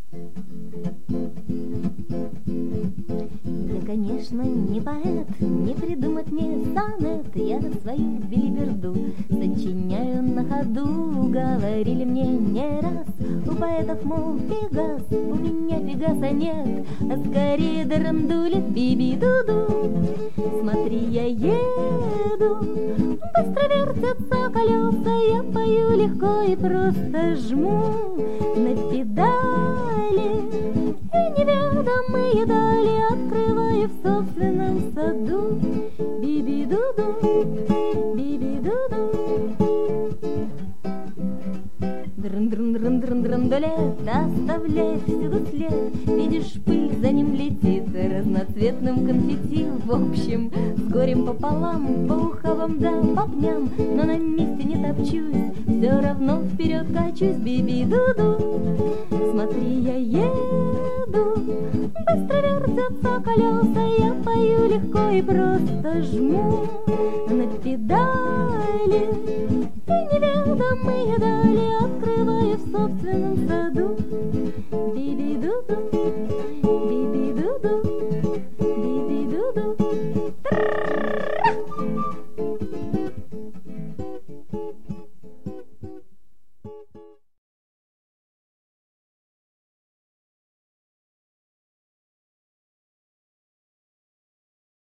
Я, конечно, не поэт, не придумать мне сонет. Я свою билиберду сочиняю на ходу. Говорили мне не раз у поэтов, мол, Пегас. У меня Пегаса нет, а скорее драндулит биби-дуду. Смотри, я еду, быстро вертятся колеса, я пою легко и просто жму на педали, и неведомые дали открываю в собственном саду. Биби-дуду, биби-дуду. Дрын-дрын-дрын-дрын-дрындулет оставляет всюду след. Видишь, пыль за ним летит разноцветным конфетти. В общем, с горем пополам, по ухабам да по пням, но на месте не топчусь, все равно вперед качусь. Биби-дуду, смотри, я еду, быстро вертятся колеса, я пою легко и просто жму на педали, и неведомые дали открываю в собственном саду. Биби-дуду.